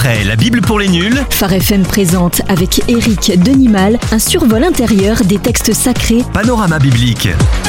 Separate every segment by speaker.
Speaker 1: Après la Bible pour les nuls,
Speaker 2: Phare FM présente avec Éric Denimal un survol intérieur des textes sacrés.
Speaker 1: Panorama biblique.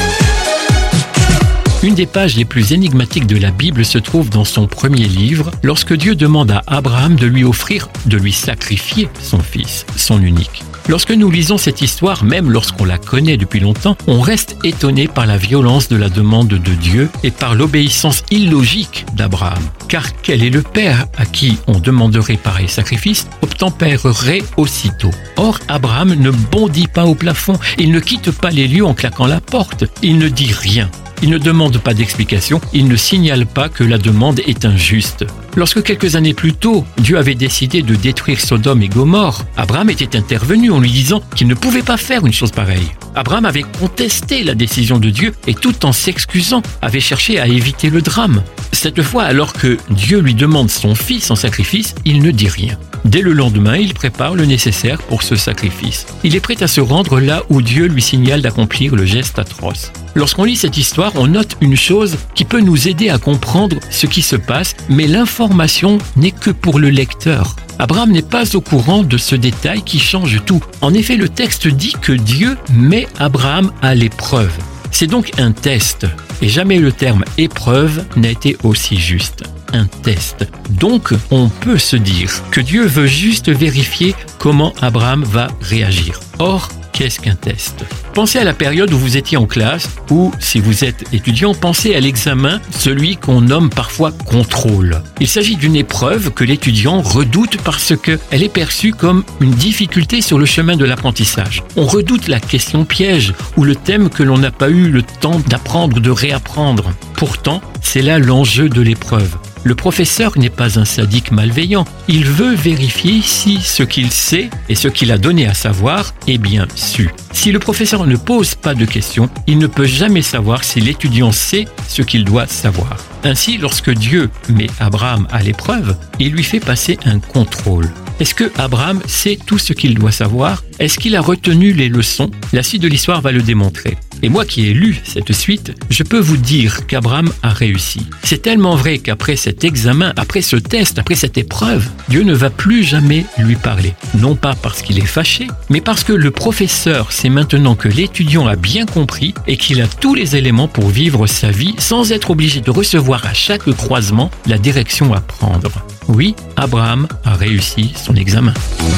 Speaker 3: Une des pages les plus énigmatiques de la Bible se trouve dans son premier livre, lorsque Dieu demande à Abraham de lui sacrifier son fils, son unique. Lorsque nous lisons cette histoire, même lorsqu'on la connaît depuis longtemps, on reste étonné par la violence de la demande de Dieu et par l'obéissance illogique d'Abraham. Car quel est le père à qui on demanderait pareil sacrifice obtempérerait aussitôt? Or, Abraham ne bondit pas au plafond, il ne quitte pas les lieux en claquant la porte, il ne dit rien. Il ne demande pas d'explication, il ne signale pas que la demande est injuste. Lorsque quelques années plus tôt, Dieu avait décidé de détruire Sodome et Gomorrhe, Abraham était intervenu en lui disant qu'il ne pouvait pas faire une chose pareille. Abraham avait contesté la décision de Dieu et tout en s'excusant, avait cherché à éviter le drame. Cette fois, alors que Dieu lui demande son fils en sacrifice, il ne dit rien. Dès le lendemain, il prépare le nécessaire pour ce sacrifice. Il est prêt à se rendre là où Dieu lui signale d'accomplir le geste atroce. Lorsqu'on lit cette histoire, on note une chose qui peut nous aider à comprendre ce qui se passe, mais l'information n'est que pour le lecteur. Abraham n'est pas au courant de ce détail qui change tout. En effet, le texte dit que Dieu met Abraham à l'épreuve. C'est donc un test, et jamais le terme épreuve n'a été aussi juste. Un test. Donc, on peut se dire que Dieu veut juste vérifier comment Abraham va réagir. Or, qu'est-ce qu'un test? Pensez à la période où vous étiez en classe, ou si vous êtes étudiant, pensez à l'examen, celui qu'on nomme parfois contrôle. Il s'agit d'une épreuve que l'étudiant redoute parce qu'elle est perçue comme une difficulté sur le chemin de l'apprentissage. On redoute la question piège ou le thème que l'on n'a pas eu le temps d'apprendre ou de réapprendre. Pourtant, c'est là l'enjeu de l'épreuve. Le professeur n'est pas un sadique malveillant. Il veut vérifier si ce qu'il sait et ce qu'il a donné à savoir est bien su. Si le professeur ne pose pas de questions, il ne peut jamais savoir si l'étudiant sait ce qu'il doit savoir. Ainsi, lorsque Dieu met Abraham à l'épreuve, il lui fait passer un contrôle. Est-ce que Abraham sait tout ce qu'il doit savoir? Est-ce qu'il a retenu les leçons? La suite de l'histoire va le démontrer. Et moi qui ai lu cette suite, je peux vous dire qu'Abraham a réussi. C'est tellement vrai qu'après cet examen, après ce test, après cette épreuve, Dieu ne va plus jamais lui parler. Non pas parce qu'il est fâché, mais parce que le professeur sait maintenant que l'étudiant a bien compris et qu'il a tous les éléments pour vivre sa vie sans être obligé de recevoir à chaque croisement la direction à prendre. Oui, Abraham a réussi son examen.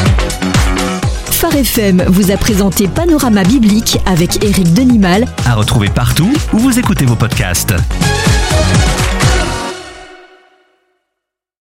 Speaker 2: Phare FM vous a présenté Panorama biblique avec Éric Denimal.
Speaker 1: À retrouver partout où vous écoutez vos podcasts.